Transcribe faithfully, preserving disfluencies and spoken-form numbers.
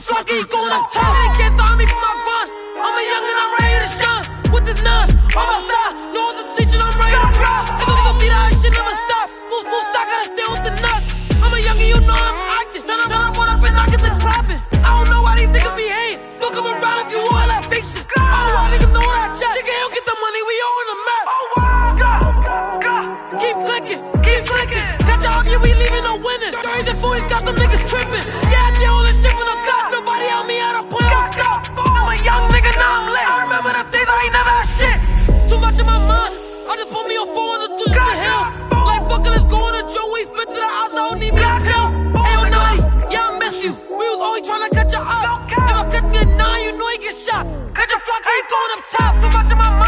flocky going up top. They can't stop me from my